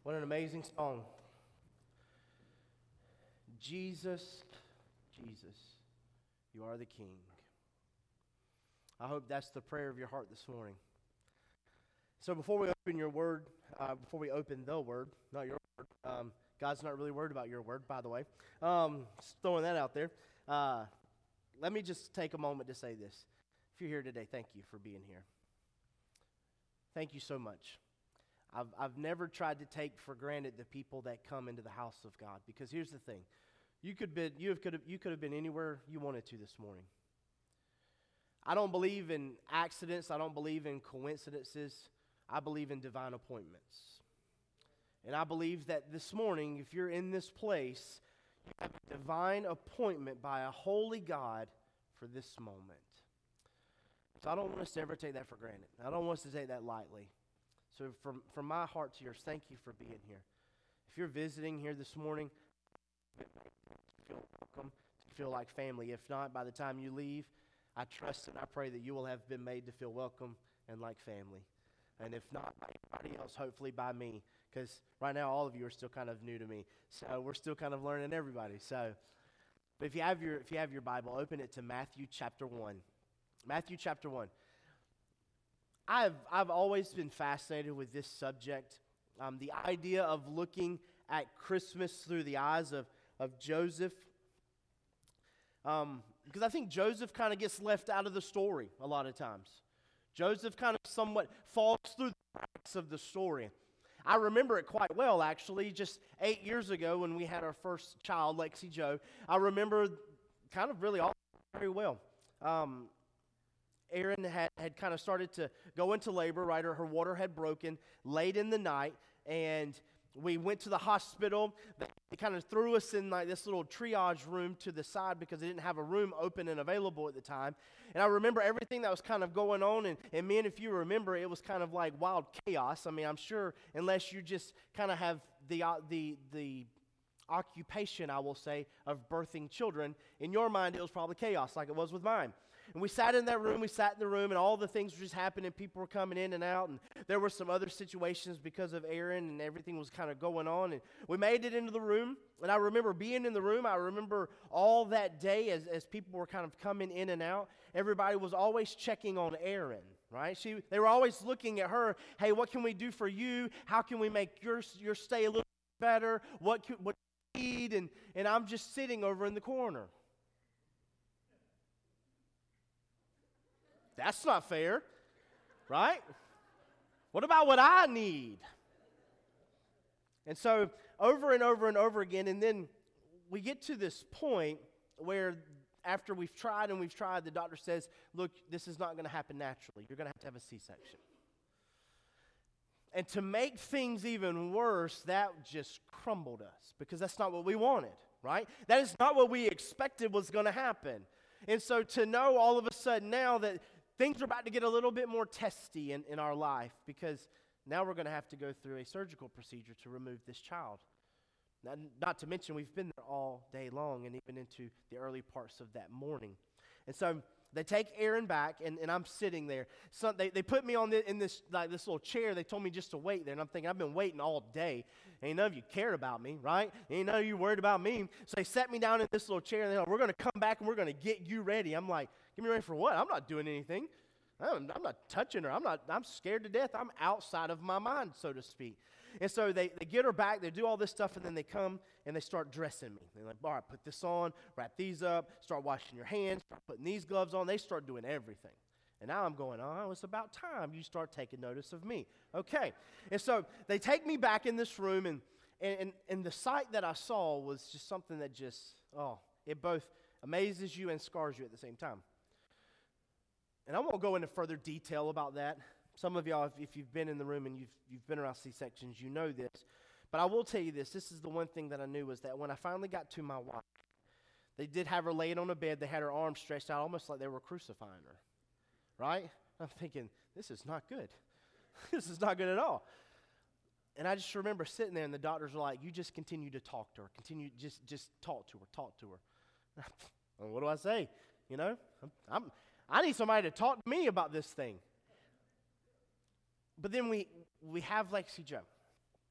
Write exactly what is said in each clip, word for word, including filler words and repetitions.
What an amazing song. Jesus, Jesus, you are the King. I hope that's the prayer of your heart this morning. So before we open your word, uh, before we open the word, not your word, um, God's not really worried about your word, by the way. Um, just throwing that out there. Uh, let me just take a moment to say this. If you're here today, thank you for being here. Thank you so much. I've I've never tried to take for granted the people that come into the house of God, because here's the thing: you could be you have could have you could have been anywhere you wanted to this morning. I don't believe in accidents. I don't believe in coincidences. I believe in divine appointments. And I believe that this morning, if you're in this place, you have a divine appointment by a holy God for this moment. So I don't want us to ever take that for granted. I don't want us to take that lightly. So from, from my heart to yours, thank you for being here. If you're visiting here this morning, feel welcome, feel like family. If not, by the time you leave, I trust and I pray that you will have been made to feel welcome and like family. And if not, by anybody else, hopefully by me. Because right now, all of you are still kind of new to me. So we're still kind of learning everybody. So, but if you have your if you have your Bible, open it to Matthew chapter one. Matthew chapter one. I've I've always been fascinated with this subject. Um, the idea of looking at Christmas through the eyes of, of Joseph. Um, because I think Joseph kind of gets left out of the story a lot of times. Joseph kind of somewhat falls through the cracks of the story. I remember it quite well, actually, just eight years ago when we had our first child, Lexi Joe. I remember kind of really all very well. Um, Erin had, had kind of started to go into labor, right? Her, her water had broken late in the night, and we went to the hospital. They, they kind of threw us in like this little triage room to the side because they didn't have a room open and available at the time. And I remember everything that was kind of going on, and, and man, if you remember, it was kind of like wild chaos. I mean, I'm sure unless you just kind of have the uh, the the occupation, I will say, of birthing children, in your mind it was probably chaos like it was with mine. And we sat in that room, we sat in the room, and all the things were just happening. People were coming in and out, and there were some other situations because of Erin, and everything was kind of going on. And we made it into the room, and I remember being in the room. I remember all that day as, as people were kind of coming in and out. Everybody was always checking on Erin, right? She, they were always looking at her. Hey, what can we do for you? How can we make your, your stay a little better? What, can, what do you need? And, and I'm just sitting over in the corner. That's not fair, right? What about what I need? And so over and over and over again, and then we get to this point where after we've tried and we've tried, the doctor says, look, this is not going to happen naturally. You're going to have to have a C-section. And to make things even worse, that just crumbled us because that's not what we wanted, right? That is not what we expected was going to happen. And so to know all of a sudden now that things are about to get a little bit more testy in, in our life because now we're going to have to go through a surgical procedure to remove this child. Not, not to mention we've been there all day long and even into the early parts of that morning. And so they take Erin back, and, and I'm sitting there. So they, they put me on the, in this like this little chair. They told me just to wait there, and I'm thinking, I've been waiting all day. Ain't none of you cared about me, right? Ain't none of you worried about me. So they set me down in this little chair, and they're like, we're going to come back, and we're going to get you ready. I'm like, get me ready for what? I'm not doing anything. I'm, I'm not touching her. I'm not. I'm scared to death. I'm outside of my mind, so to speak. And so they, they get her back. They do all this stuff, and then they come, and they start dressing me. They're like, all right, put this on, wrap these up, start washing your hands, start putting these gloves on. They start doing everything. And now I'm going, oh, it's about time you start taking notice of me. Okay. And so they take me back in this room, and, and, and the sight that I saw was just something that just, oh, it both amazes you and scars you at the same time. And I won't go into further detail about that. Some of y'all, if, if you've been in the room and you've, you've been around C-sections, you know this. But I will tell you this. This is the one thing that I knew was that when I finally got to my wife, they did have her laying on a bed. They had her arms stretched out almost like they were crucifying her. Right? I'm thinking, this is not good. This is not good at all. And I just remember sitting there, and the doctors were like, you just continue to talk to her. Continue, just just talk to her, talk to her. Well, what do I say? You know, I'm, I'm I need somebody to talk to me about this thing. But then we we have Lexi Joe,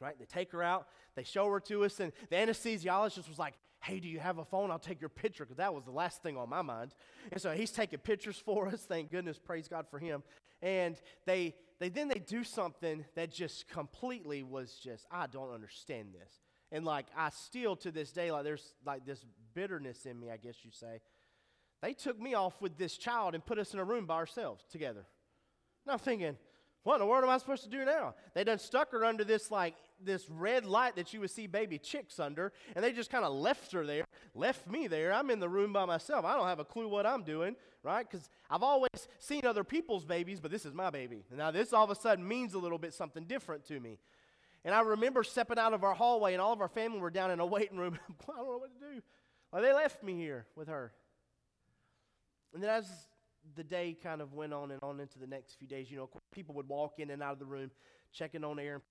right? They take her out, they show her to us, and the anesthesiologist was like, hey, do you have a phone? I'll take your picture, because that was the last thing on my mind. And so he's taking pictures for us. Thank goodness, praise God for him. And they, they then they do something that just completely was just, I don't understand this. And like, I still to this day, like there's like this bitterness in me, I guess you'd say. They took me off with this child and put us in a room by ourselves together. And I'm thinking, what in the world am I supposed to do now? They done stuck her under this like this red light that you would see baby chicks under, and they just kind of left her there, left me there. I'm in the room by myself. I don't have a clue what I'm doing, right? Because I've always seen other people's babies, but this is my baby. Now this all of a sudden means a little bit something different to me. And I remember stepping out of our hallway, and all of our family were down in a waiting room. I don't know what to do. Like they left me here with her. And then as the day kind of went on and on into the next few days, you know, people would walk in and out of the room, checking on Aaron.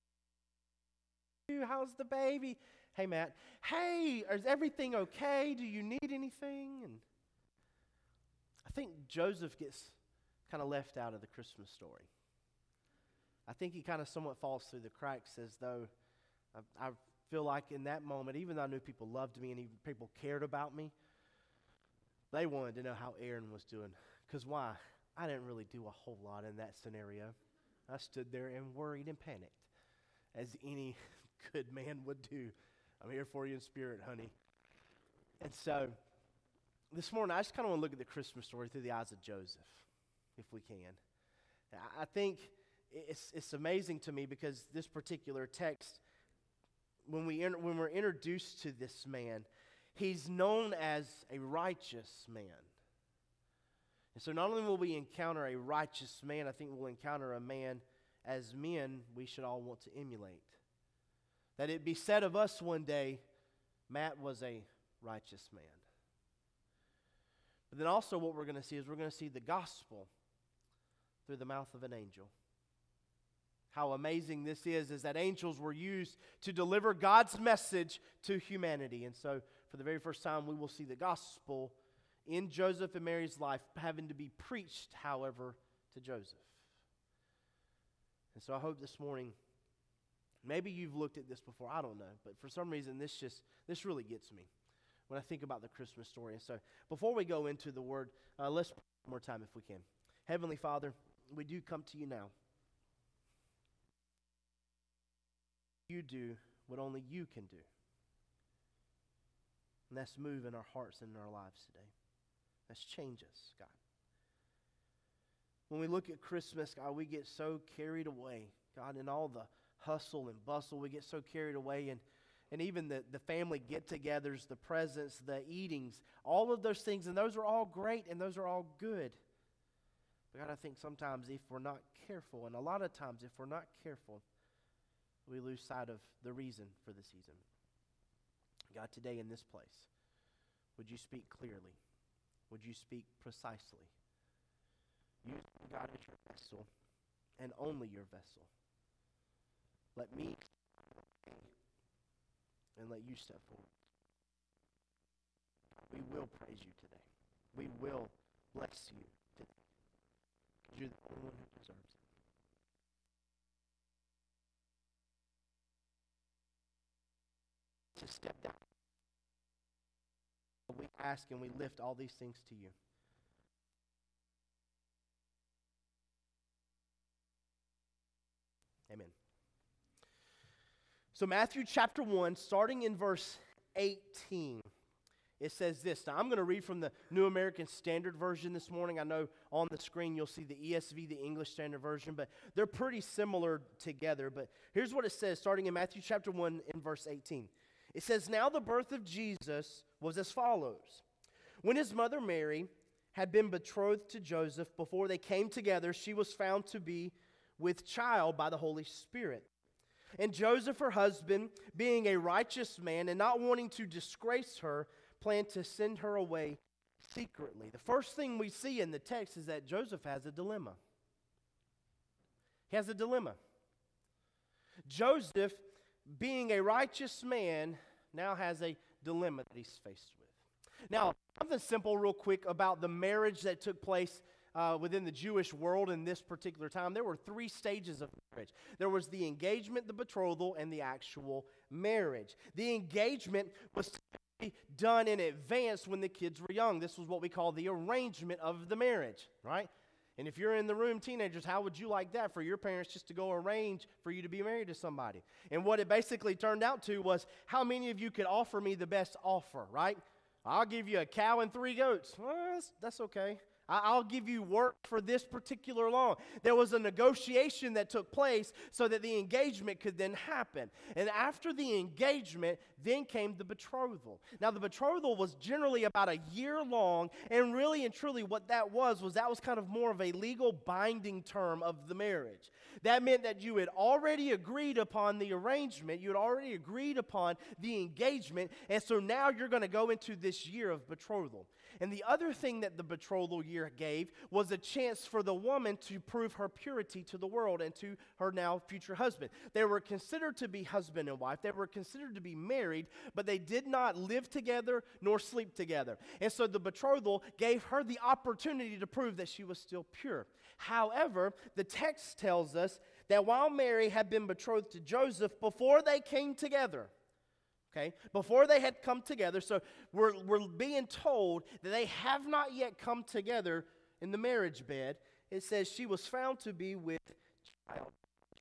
How's the baby? Hey, Matt. Hey, is everything okay? Do you need anything? And I think Joseph gets kind of left out of the Christmas story. I think he kind of somewhat falls through the cracks, as though I, I feel like in that moment, even though I knew people loved me and even people cared about me, they wanted to know how Aaron was doing. Because why? I didn't really do a whole lot in that scenario. I stood there and worried and panicked, as any good man would do. I'm here for you in spirit, honey. And so, this morning, I just kind of want to look at the Christmas story through the eyes of Joseph, if we can. I think it's it's amazing to me because this particular text, when, we in, when we're introduced to this man, he's known as a righteous man. And so not only will we encounter a righteous man, I think we'll encounter a man as men we should all want to emulate. That it be said of us one day, Matt was a righteous man. But then also what we're going to see is we're going to see the gospel through the mouth of an angel. How amazing this is, is that angels were used to deliver God's message to humanity. And so for the very first time, we will see the gospel in Joseph and Mary's life having to be preached, however, to Joseph. And so I hope this morning, maybe you've looked at this before, I don't know, but for some reason this just, this really gets me when I think about the Christmas story. And so before we go into the word, uh, let's pray one more time if we can. Heavenly Father, we do come to you now. You do what only you can do. And that's move in our hearts and in our lives today. That's change us, God. When we look at Christmas, God, we get so carried away, God, in all the hustle and bustle. We get so carried away, and, and even the, the family get-togethers, the presents, the eatings, all of those things, and those are all great, and those are all good. But God, I think sometimes if we're not careful, and a lot of times if we're not careful, we lose sight of the reason for the season. God, today in this place, would you speak clearly? Would you speak precisely? Use me, God, as your vessel, and only your vessel. Let me and let you step forward. We will praise you today. We will bless you today. Because you're the only one who deserves it. To step down. We ask and we lift all these things to you. Amen. So Matthew chapter one, starting in verse eighteen, it says this. Now I'm going to read from the New American Standard Version this morning. I know on the screen you'll see the E S V, the English Standard Version, but they're pretty similar together. But here's what it says, starting in Matthew chapter one in verse eighteen. It says, now the birth of Jesus was as follows. When his mother Mary had been betrothed to Joseph, before they came together, she was found to be with child by the Holy Spirit. And Joseph, her husband, being a righteous man and not wanting to disgrace her, planned to send her away secretly. The first thing we see in the text is that Joseph has a dilemma. He has a dilemma. Joseph, being a righteous man, now has a dilemma that he's faced with. Now, something simple real quick about the marriage that took place uh, within the Jewish world in this particular time, there were three stages of marriage. There was the engagement, the betrothal, and the actual marriage. The engagement was done in advance when the kids were young. This was what we call the arrangement of the marriage, right? And if you're in the room, teenagers, how would you like that for your parents just to go arrange for you to be married to somebody? And what it basically turned out to was, how many of you could offer me the best offer, right? I'll give you a cow and three goats. Well, that's, that's okay. I'll give you work for this particular long. There was a negotiation that took place so that the engagement could then happen. And after the engagement, then came the betrothal. Now, the betrothal was generally about a year long, and really and truly what that was, was that was kind of more of a legal binding term of the marriage. That meant that you had already agreed upon the arrangement, you had already agreed upon the engagement, and so now you're going to go into this year of betrothal. And the other thing that the betrothal year gave was a chance for the woman to prove her purity to the world and to her now future husband. They were considered to be husband and wife. They were considered to be married, but they did not live together nor sleep together. And so the betrothal gave her the opportunity to prove that she was still pure. However, the text tells us that while Mary had been betrothed to Joseph before they came together, okay, before they had come together, so we're, we're being told that they have not yet come together in the marriage bed. It says she was found to be with child.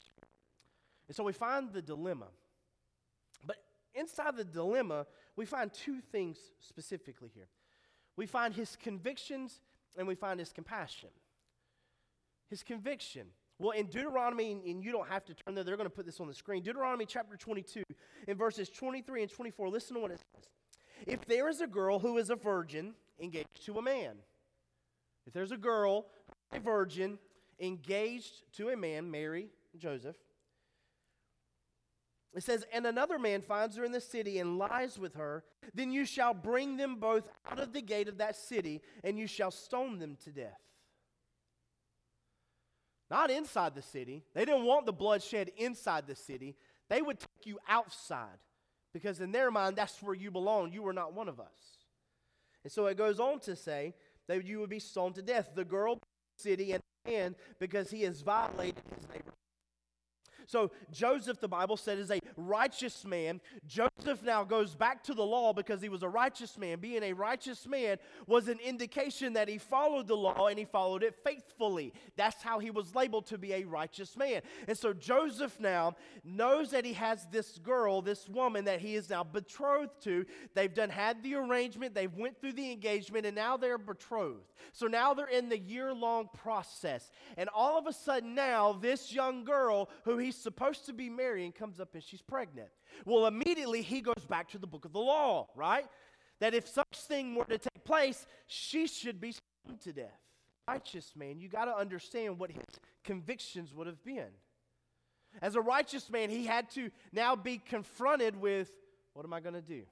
And so we find the dilemma. But inside the dilemma, we find two things specifically here. We find his convictions and we find his compassion. His conviction. Well, in Deuteronomy, and you don't have to turn there, they're going to put this on the screen. Deuteronomy chapter twenty-two, in verses twenty-three and twenty-four, listen to what it says. If there is a girl who is a virgin engaged to a man, if there's a girl, a virgin, engaged to a man, Mary, Joseph, it says, and another man finds her in the city and lies with her, then you shall bring them both out of the gate of that city, and you shall stone them to death. Not inside the city. They didn't want the bloodshed inside the city. They would take you outside because in their mind, that's where you belong. You were not one of us. And so it goes on to say that you would be stoned to death. The girl, city, and the man, because he has violated his neighbor. So Joseph, the Bible said, is a righteous man. Joseph now goes back to the law because he was a righteous man. Being a righteous man was an indication that he followed the law and he followed it faithfully. That's how he was labeled to be a righteous man. And so Joseph now knows that he has this girl, this woman that he is now betrothed to. They've done had the arrangement, they've went through the engagement, and now they're betrothed. So now they're in the year-long process. And all of a sudden now, this young girl who he's supposed to be marrying comes up and she's pregnant. Well, immediately he goes back to the book of the law, right? That if such thing were to take place, she should be stoned to death. Righteous man, you got to understand what his convictions would have been. As a righteous man, he had to now be confronted with, what am I going to do?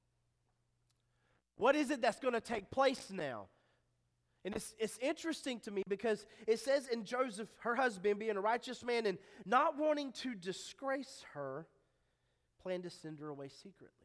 What is it that's going to take place now? And it's, it's interesting to me because it says in Joseph, her husband, being a righteous man and not wanting to disgrace her, planned to send her away secretly.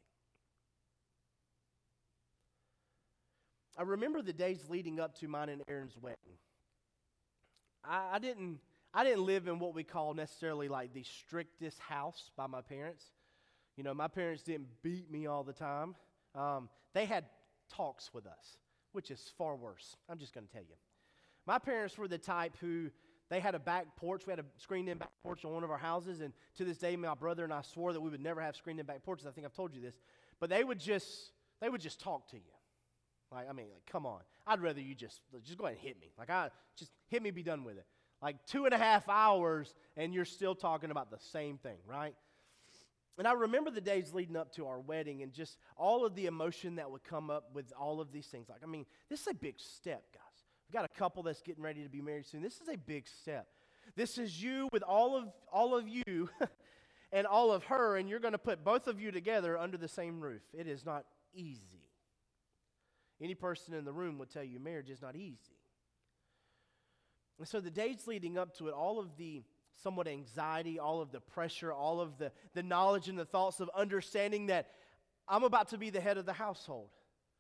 I remember the days leading up to mine and Aaron's wedding. I, I didn't I didn't live in what we call necessarily like the strictest house by my parents. You know, my parents didn't beat me all the time. Um, they had talks with us, which is far worse. I'm just going to tell you. My parents were the type who, they had a back porch. We had a screened-in back porch on one of our houses, and to this day, my brother and I swore that we would never have screened-in back porches. I think I've told you this. But they would just, they would just talk to you. Like, I mean, like, come on. I'd rather you just, just go ahead and hit me. Like, I just hit me, be done with it. Like, two and a half hours, and you're still talking about the same thing, right? And I remember the days leading up to our wedding and just all of the emotion that would come up with all of these things. Like, I mean, this is a big step, guys. We've got a couple that's getting ready to be married soon. This is a big step. This is you with all of all of you and all of her, and you're going to put both of you together under the same roof. It is not easy. Any person in the room would tell you marriage is not easy. And so the days leading up to it, all of the somewhat anxiety, all of the pressure, all of the, the knowledge and the thoughts of understanding that I'm about to be the head of the household.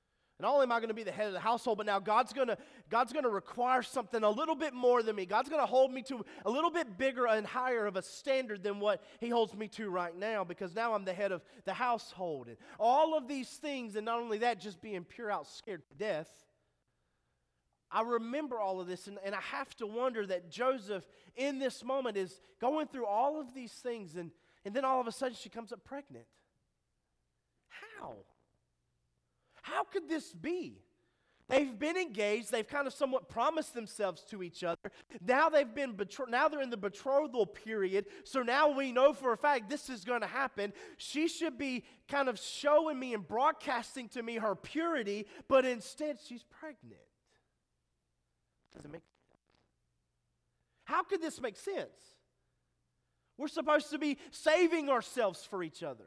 not only am I going to be the head of the household, but now God's going to God's going to require something a little bit more than me. God's going to hold me to a little bit bigger and higher of a standard than what he holds me to right now, because now I'm the head of the household. And all of these things, and not only that, just being pure out scared to death. I remember all of this, and, and I have to wonder that Joseph, in this moment, is going through all of these things, and, and then all of a sudden she comes up pregnant. How? How could this be? They've been engaged. They've kind of somewhat promised themselves to each other. Now they've been betro- now they're in the betrothal period. So now we know for a fact this is going to happen. She should be kind of showing me and broadcasting to me her purity, but instead she's pregnant. Does it make sense? How could this make sense? We're supposed to be saving ourselves for each other.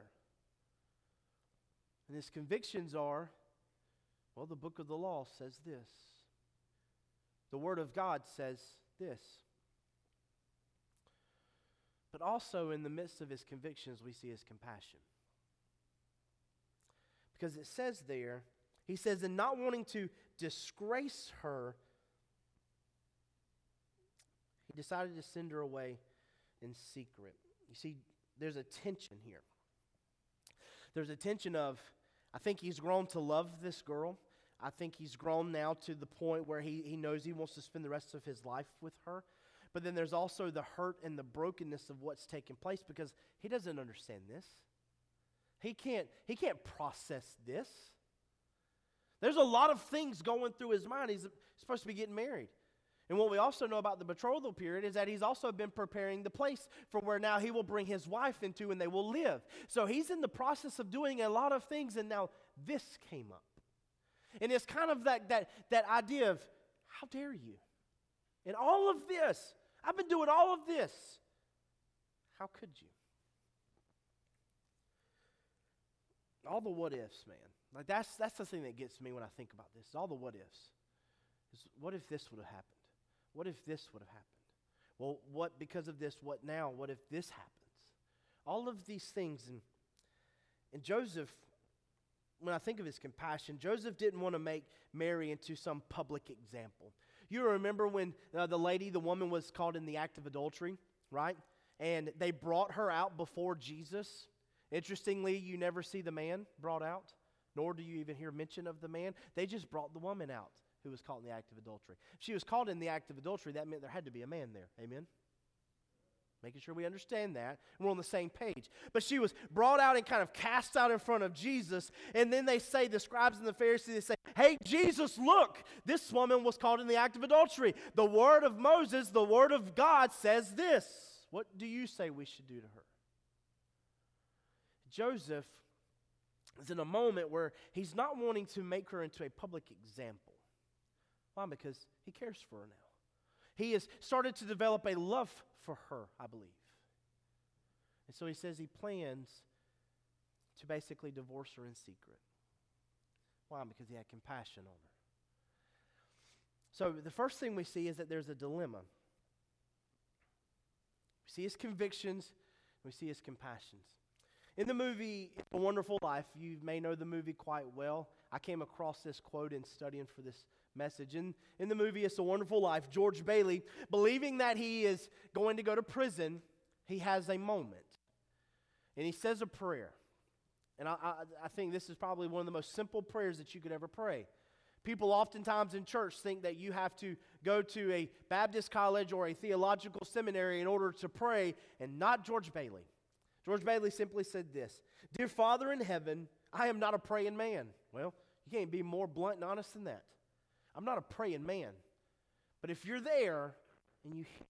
And his convictions are, well, the book of the law says this. The word of God says this. But also in the midst of his convictions, we see his compassion. Because it says there, he says, in not wanting to disgrace her, he decided to send her away in secret. You see, there's a tension here. There's a tension of, I think he's grown to love this girl. I think he's grown now to the point where he, he knows he wants to spend the rest of his life with her. But then there's also the hurt and the brokenness of what's taken place, because he doesn't understand this. He can't, he can't process this. There's a lot of things going through his mind. He's supposed to be getting married. And what we also know about the betrothal period is that he's also been preparing the place for where now he will bring his wife into and they will live. So he's in the process of doing a lot of things, and now this came up. And it's kind of that, that, that idea of, how dare you? And all of this, I've been doing all of this. How could you? All the what ifs, man. Like that's that's the thing that gets me when I think about this. All the what ifs. Is what if this would have happened? What if this would have happened? Well, what because of this, what now? What if this happens? All of these things. And, and Joseph, when I think of his compassion, Joseph didn't want to make Mary into some public example. You remember when uh, the lady, the woman was caught in the act of adultery, right? And they brought her out before Jesus. Interestingly, you never see the man brought out, nor do you even hear mention of the man. They just brought the woman out who was caught in the act of adultery. If she was caught in the act of adultery, that meant there had to be a man there. Amen? Making sure we understand that, and we're on the same page. But she was brought out and kind of cast out in front of Jesus, and then they say, the scribes and the Pharisees, they say, hey, Jesus, look, this woman was caught in the act of adultery. The word of Moses, the word of God says this. What do you say we should do to her? Joseph is in a moment where he's not wanting to make her into a public example. Why? Because he cares for her now. He has started to develop a love for her, I believe. And so he says he plans to basically divorce her in secret. Why? Because he had compassion on her. So the first thing we see is that there's a dilemma. We see his convictions, we see his compassions. In the movie It's a Wonderful Life, you may know the movie quite well. I came across this quote in studying for this message. In, in the movie It's a Wonderful Life, George Bailey, believing that he is going to go to prison, he has a moment. And he says a prayer. And I, I, I think this is probably one of the most simple prayers that you could ever pray. People oftentimes in church think that you have to go to a Baptist college or a theological seminary in order to pray, and not George Bailey. George Bailey simply said this: Dear Father in heaven, I am not a praying man. Well, you can't be more blunt and honest than that. I'm not a praying man. But if you're there and you hear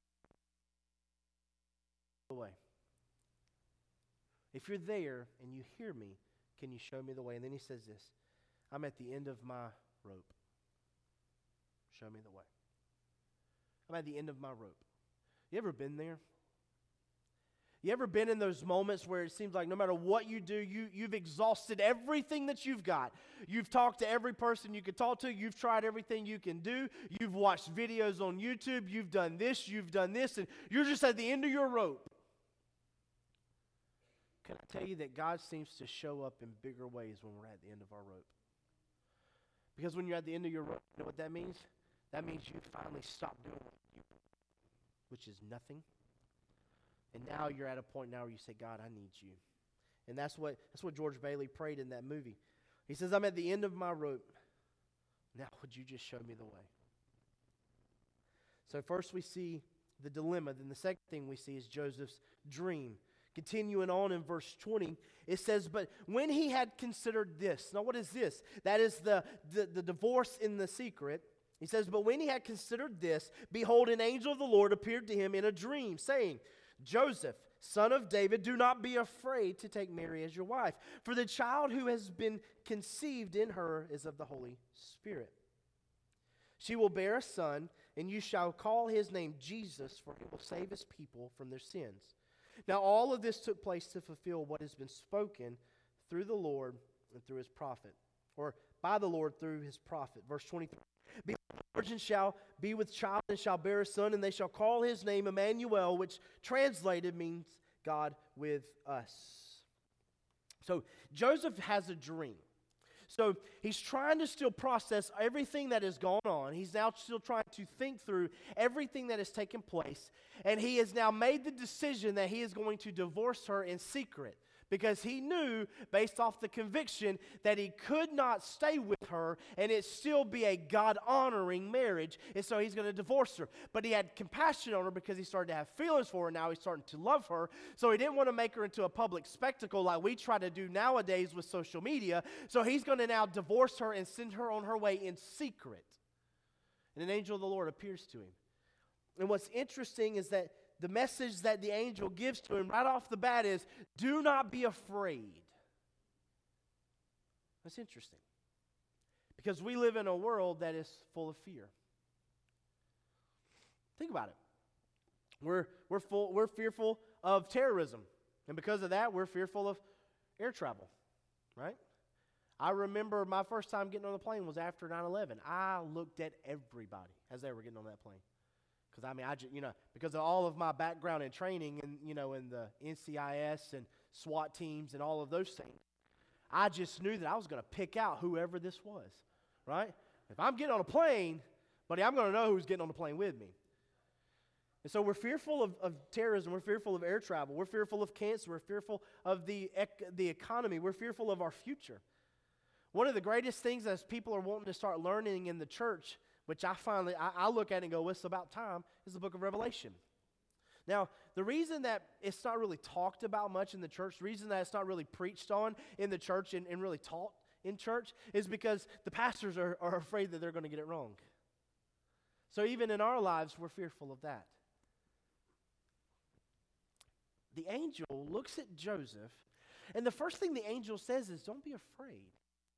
the way, if you're there and you hear me, can you show me the way? And then he says this: I'm at the end of my rope. Show me the way. I'm at the end of my rope. You ever been there? You ever been in those moments where it seems like no matter what you do, you, you've exhausted everything that you've got. You've talked to every person you could talk to. You've tried everything you can do. You've watched videos on YouTube. You've done this. You've done this. And you're just at the end of your rope. Can I tell you that God seems to show up in bigger ways when we're at the end of our rope? Because when you're at the end of your rope, you know what that means? That means you finally stop doing what you do, which is nothing. And now you're at a point now where you say, God, I need you. And that's what that's what George Bailey prayed in that movie. He says, I'm at the end of my rope. Now would you just show me the way? So first we see the dilemma. Then the second thing we see is Joseph's dream. Continuing on in verse twenty, it says, but when he had considered this. Now what is this? That is the, the, the divorce in the secret. He says, but when he had considered this, behold, an angel of the Lord appeared to him in a dream, saying, Joseph, son of David, do not be afraid to take Mary as your wife, for the child who has been conceived in her is of the Holy Spirit. She will bear a son, and you shall call his name Jesus, for he will save his people from their sins. Now all of this took place to fulfill what has been spoken through the Lord and through his prophet, or by the Lord through his prophet. Verse twenty-three. Behold, the virgin shall be with child and shall bear a son, and they shall call his name Emmanuel, which translated means God with us. So Joseph has a dream. So he's trying to still process everything that has gone on. He's now still trying to think through everything that has taken place. And he has now made the decision that he is going to divorce her in secret. Because he knew, based off the conviction, that he could not stay with her and it still be a God-honoring marriage. And so he's going to divorce her. But he had compassion on her because he started to have feelings for her. Now he's starting to love her. So he didn't want to make her into a public spectacle like we try to do nowadays with social media. So he's going to now divorce her and send her on her way in secret. And an angel of the Lord appears to him. And what's interesting is that the message that the angel gives to him right off the bat is, do not be afraid. That's interesting. Because we live in a world that is full of fear. Think about it. We're, we're, full, we're fearful of terrorism. And because of that, we're fearful of air travel. Right? I remember my first time getting on a plane was after nine eleven. I looked at everybody as they were getting on that plane. Because, I mean, I just, you know, because of all of my background and training and, you know, in the N C I S and SWAT teams and all of those things, I just knew that I was going to pick out whoever this was, right? If I'm getting on a plane, buddy, I'm going to know who's getting on the plane with me. And so we're fearful of, of terrorism. We're fearful of air travel. We're fearful of cancer. We're fearful of the, ec- the economy. We're fearful of our future. One of the greatest things as people are wanting to start learning in the church, which I finally, I, I look at it and go, it's about time, is the book of Revelation. Now, the reason that it's not really talked about much in the church, the reason that it's not really preached on in the church and, and really taught in church is because the pastors are, are afraid that they're going to get it wrong. So even in our lives, we're fearful of that. The angel looks at Joseph, and the first thing the angel says is, don't be afraid.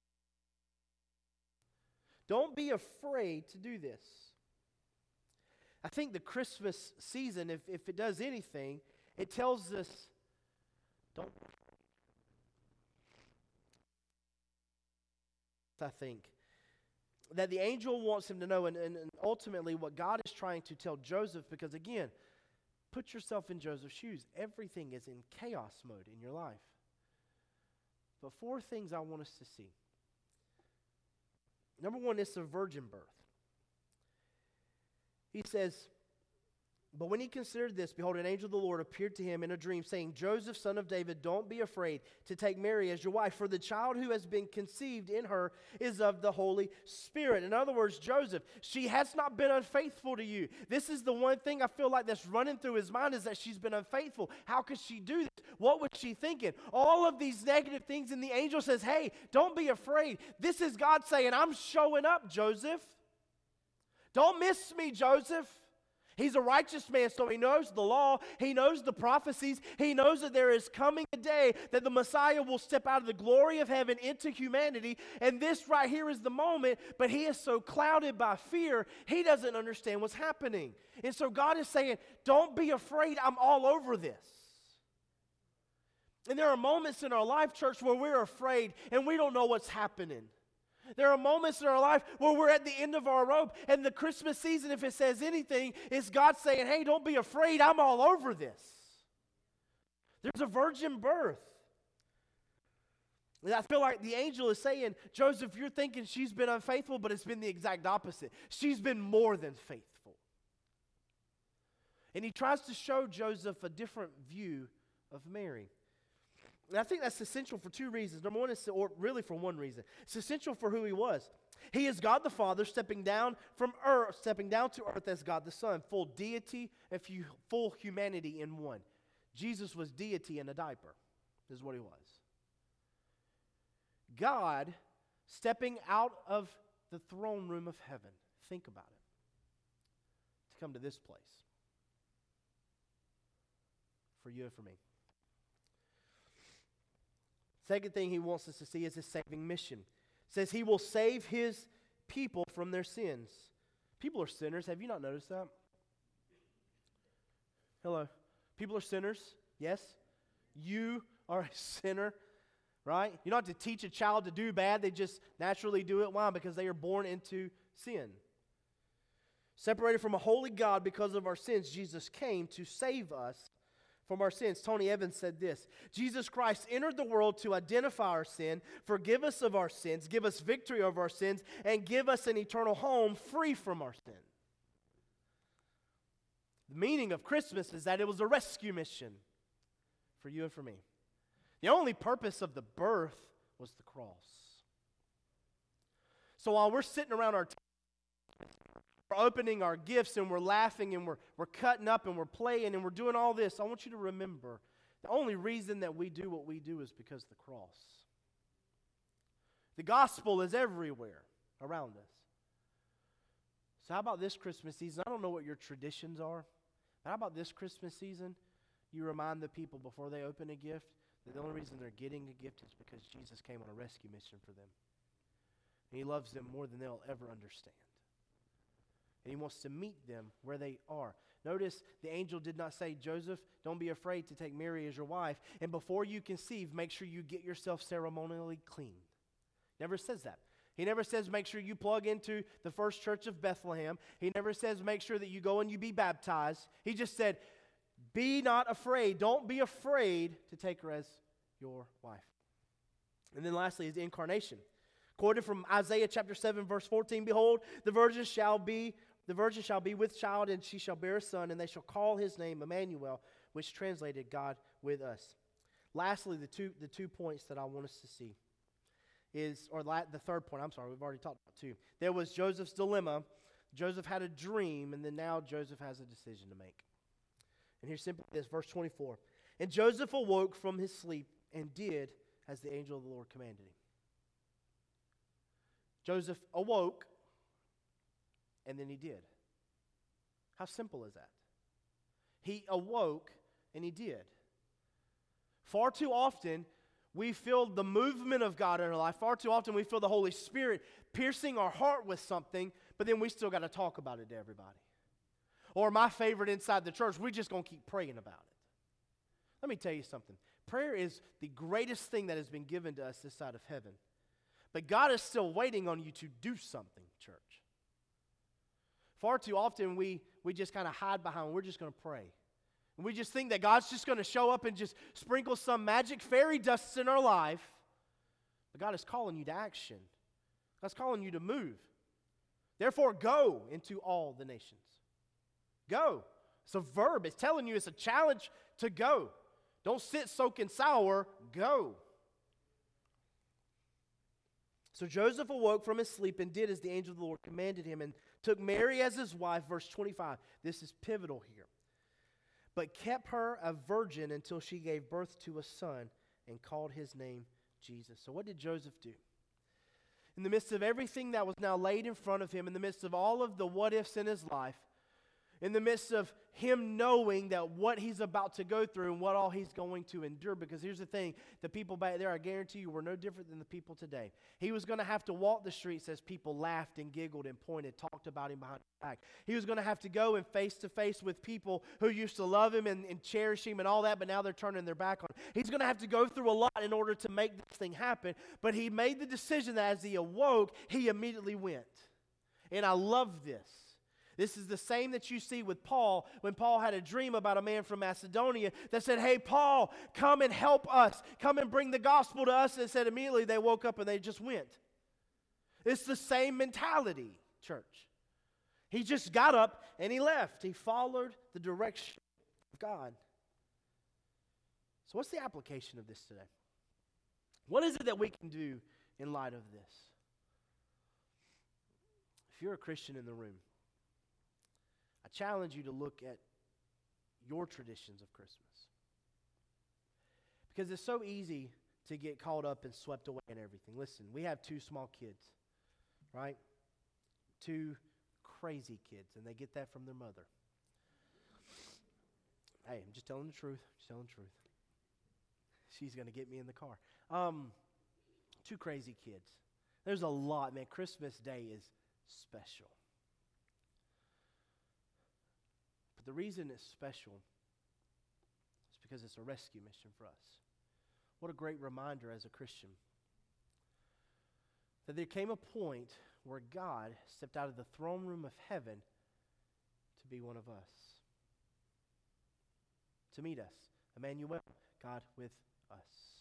Don't be afraid to do this. I think the Christmas season, if, if it does anything, it tells us, don't be afraid. I think that the angel wants him to know, and, and, and ultimately what God is trying to tell Joseph, because again, put yourself in Joseph's shoes. Everything is in chaos mode in your life. But four things I want us to see. Number one, it's a virgin birth. He says, but when he considered this, behold, an angel of the Lord appeared to him in a dream, saying, Joseph, son of David, don't be afraid to take Mary as your wife, for the child who has been conceived in her is of the Holy Spirit. In other words, Joseph, she has not been unfaithful to you. This is the one thing I feel like that's running through his mind, is that she's been unfaithful. How could she do this? What was she thinking? All of these negative things, and the angel says, hey, don't be afraid. This is God saying, I'm showing up, Joseph. Don't miss me, Joseph. He's a righteous man, so he knows the law. He knows the prophecies. He knows that there is coming a day that the Messiah will step out of the glory of heaven into humanity. And this right here is the moment, but he is so clouded by fear, he doesn't understand what's happening. And so God is saying, don't be afraid, I'm all over this. And there are moments in our life, church, where we're afraid and we don't know what's happening. There are moments in our life where we're at the end of our rope, and the Christmas season, if it says anything, is God saying, hey, don't be afraid, I'm all over this. There's a virgin birth. And I feel like the angel is saying, Joseph, you're thinking she's been unfaithful, but it's been the exact opposite. She's been more than faithful. And he tries to show Joseph a different view of Mary. And I think that's essential for two reasons. Number one is, or really for one reason. It's essential for who he was. He is God the Father stepping down from earth, stepping down to earth as God the Son, full deity and full humanity in one. Jesus was deity in a diaper, is what he was. God stepping out of the throne room of heaven, think about it, to come to this place for you and for me. Second thing he wants us to see is his saving mission. It says he will save his people from their sins. People are sinners. Have you not noticed that? Hello. People are sinners. Yes. You are a sinner, right? You don't have to teach a child to do bad. They just naturally do it. Why? Because they are born into sin. Separated from a holy God because of our sins, Jesus came to save us from our sins. Tony Evans said this: Jesus Christ entered the world to identify our sin, forgive us of our sins, give us victory over our sins, and give us an eternal home free from our sin. The meaning of Christmas is that it was a rescue mission for you and for me. The only purpose of the birth was the cross. So while we're sitting around our table, we're opening our gifts and we're laughing and we're, we're cutting up and we're playing and we're doing all this, I want you to remember the only reason that we do what we do is because of the cross. The gospel is everywhere around us. So how about this Christmas season? I don't know what your traditions are, but how about this Christmas season? You remind the people before they open a gift that the only reason they're getting a gift is because Jesus came on a rescue mission for them. And he loves them more than they'll ever understand. And he wants to meet them where they are. Notice the angel did not say, Joseph, don't be afraid to take Mary as your wife. And before you conceive, make sure you get yourself ceremonially clean. Never says that. He never says make sure you plug into the First Church of Bethlehem. He never says make sure that you go and you be baptized. He just said, be not afraid. Don't be afraid to take her as your wife. And then lastly is the incarnation. Quoted from Isaiah chapter seven, verse fourteen, behold, the virgin shall be The virgin shall be with child, and she shall bear a son, and they shall call his name Emmanuel, which translated God with us. Lastly, the two the two points that I want us to see is, or la- the third point, I'm sorry, we've already talked about two. There was Joseph's dilemma. Joseph had a dream, and then now Joseph has a decision to make. And here's simply this, verse twenty-four. And Joseph awoke from his sleep and did as the angel of the Lord commanded him. Joseph awoke, and then he did. How simple is that? He awoke and he did. Far too often, we feel the movement of God in our life. Far too often, we feel the Holy Spirit piercing our heart with something, but then we still got to talk about it to everybody. Or my favorite inside the church, we're just going to keep praying about it. Let me tell you something. Prayer is the greatest thing that has been given to us this side of heaven. But God is still waiting on you to do something, church. Far too often we, we just kind of hide behind, we're just going to pray. And we just think that God's just going to show up and just sprinkle some magic fairy dust in our life. But God is calling you to action. God's calling you to move. Therefore, go into all the nations. Go. It's a verb. It's telling you it's a challenge to go. Don't sit soaking sour. Go. So Joseph awoke from his sleep and did as the angel of the Lord commanded him and took Mary as his wife, verse twenty-five. This is pivotal here. But kept her a virgin until she gave birth to a son and called his name Jesus. So what did Joseph do? In the midst of everything that was now laid in front of him, in the midst of all of the what ifs in his life, in the midst of him knowing that what he's about to go through and what all he's going to endure, because here's the thing, the people back there, I guarantee you, were no different than the people today. He was going to have to walk the streets as people laughed and giggled and pointed, talked about him behind his back. He was going to have to go and face-to-face with people who used to love him and, and cherish him and all that, but now they're turning their back on him. He's going to have to go through a lot in order to make this thing happen, but he made the decision that as he awoke, he immediately went. And I love this. This is the same that you see with Paul when Paul had a dream about a man from Macedonia that said, hey, Paul, come and help us. Come and bring the gospel to us. And said immediately they woke up and they just went. It's the same mentality, church. He just got up and he left. He followed the direction of God. So what's the application of this today? What is it that we can do in light of this? If you're a Christian in the room, I challenge you to look at your traditions of Christmas. Because it's so easy to get caught up and swept away in everything. Listen, we have two small kids, right? Two crazy kids, and they get that from their mother. Hey, I'm just telling the truth. Just telling the truth. She's going to get me in the car. Um, two crazy kids. There's a lot, man. Christmas Day is special. But the reason it's special is because it's a rescue mission for us. What a great reminder as a Christian that there came a point where God stepped out of the throne room of heaven to be one of us, to meet us, Emmanuel, God with us.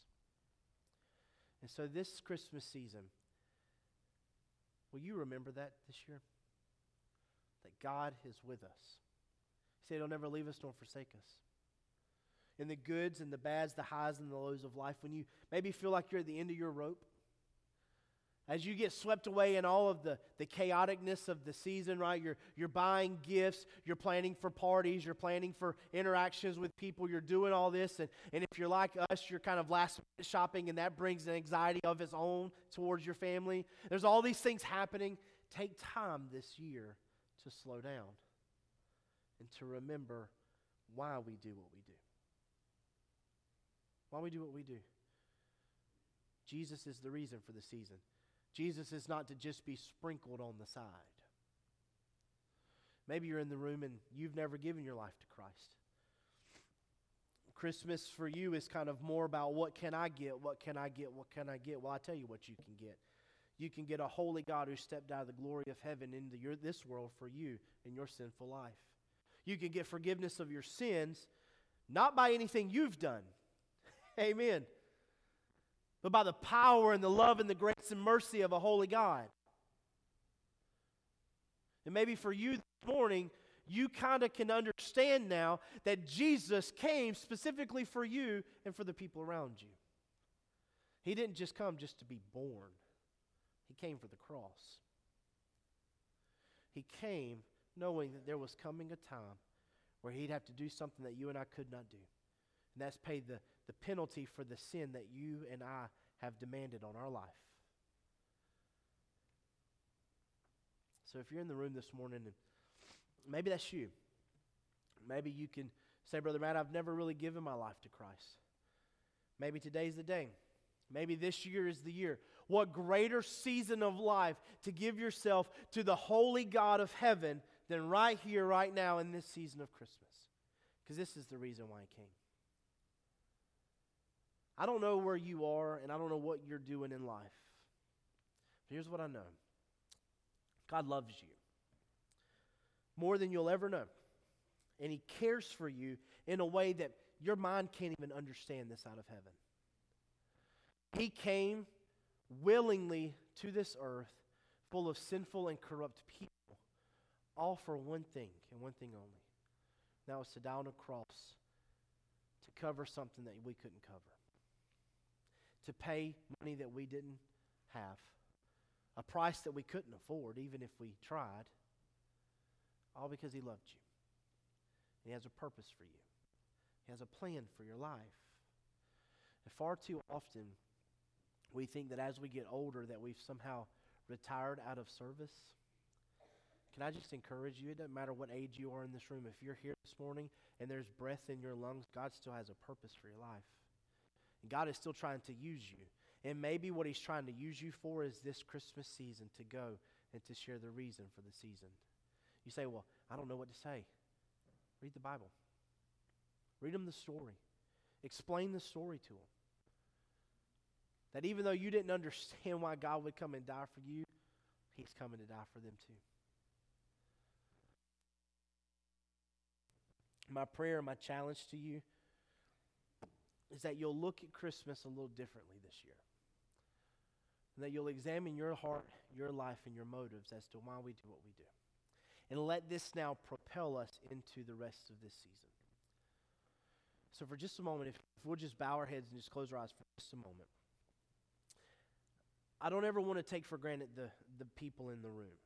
And so this Christmas season, will you remember that this year? That God is with us. He said He'll never leave us nor forsake us. In the goods and the bads, the highs and the lows of life, when you maybe feel like you're at the end of your rope, as you get swept away in all of the, the chaoticness of the season, right? You're, you're buying gifts, you're planning for parties, you're planning for interactions with people, you're doing all this, and, and if you're like us, you're kind of last minute shopping, and that brings an anxiety of its own towards your family. There's all these things happening. Take time this year to slow down and to remember why we do what we do. Why we do what we do. Jesus is the reason for the season. Jesus is not to just be sprinkled on the side. Maybe you're in the room and you've never given your life to Christ. Christmas for you is kind of more about what can I get, what can I get, what can I get? Well, I tell you what you can get. You can get a holy God who stepped out of the glory of heaven into your, this world for you in your sinful life. You can get forgiveness of your sins, not by anything you've done. Amen. But by the power and the love and the grace and mercy of a holy God. And maybe for you this morning, you kind of can understand now that Jesus came specifically for you and for the people around you. He didn't just come just to be born. He came for the cross. He came knowing that there was coming a time where He'd have to do something that you and I could not do. And that's pay the, the penalty for the sin that you and I have demanded on our life. So if you're in the room this morning, and maybe that's you. Maybe you can say, Brother Matt, I've never really given my life to Christ. Maybe today's the day. Maybe this year is the year. What greater season of life to give yourself to the holy God of heaven than right here, right now in this season of Christmas? Because this is the reason why He came. I don't know where you are, and I don't know what you're doing in life. But here's what I know. God loves you more than you'll ever know. And He cares for you in a way that your mind can't even understand this out of heaven. He came willingly to this earth full of sinful and corrupt people, all for one thing and one thing only. That was to die on a cross to cover something that we couldn't cover. To pay money that we didn't have, a price that we couldn't afford even if we tried, all because He loved you. And He has a purpose for you. He has a plan for your life. And far too often, we think that as we get older that we've somehow retired out of service. Can I just encourage you, it doesn't matter what age you are in this room, if you're here this morning and there's breath in your lungs, God still has a purpose for your life. God is still trying to use you. And maybe what He's trying to use you for is this Christmas season to go and to share the reason for the season. You say, well, I don't know what to say. Read the Bible. Read them the story. Explain the story to them. That even though you didn't understand why God would come and die for you, He's coming to die for them too. My prayer, my challenge to you is that you'll look at Christmas a little differently this year. And that you'll examine your heart, your life, and your motives as to why we do what we do. And let this now propel us into the rest of this season. So for just a moment, if, if we'll just bow our heads and just close our eyes for just a moment. I don't ever want to take for granted the, the people in the room.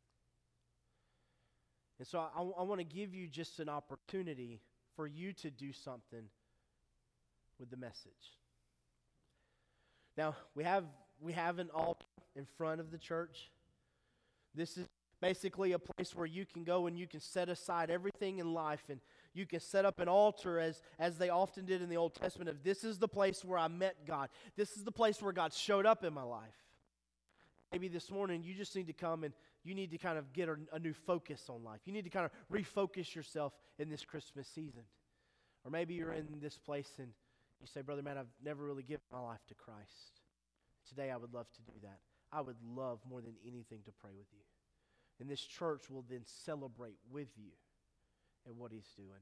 And so I, I want to give you just an opportunity for you to do something with the message. Now, we have we have an altar in front of the church. This is basically a place where you can go and you can set aside everything in life, and you can set up an altar as, as they often did in the Old Testament of, this is the place where I met God. This is the place where God showed up in my life. Maybe this morning you just need to come and you need to kind of get a, a new focus on life. You need to kind of refocus yourself in this Christmas season. Or maybe you're in this place and you say, Brother Matt, I've never really given my life to Christ. Today I would love to do that. I would love more than anything to pray with you. And this church will then celebrate with you and what He's doing.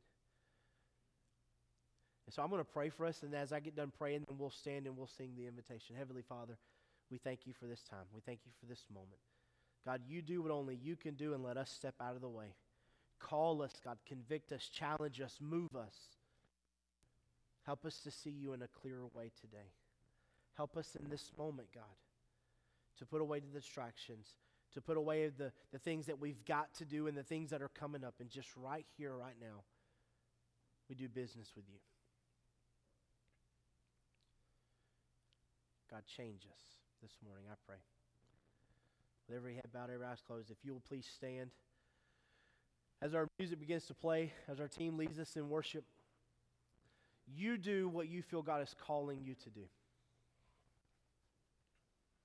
And so I'm going to pray for us, and as I get done praying, then we'll stand and we'll sing the invitation. Heavenly Father, we thank you for this time. We thank you for this moment. God, you do what only you can do, and let us step out of the way. Call us, God. Convict us, challenge us, move us. Help us to see you in a clearer way today. Help us in this moment, God, to put away the distractions, to put away the, the things that we've got to do and the things that are coming up, and just right here, right now, we do business with you. God, change us this morning, I pray. With every head bowed, every eyes closed, if you will please stand. As our music begins to play, as our team leads us in worship, you do what you feel God is calling you to do.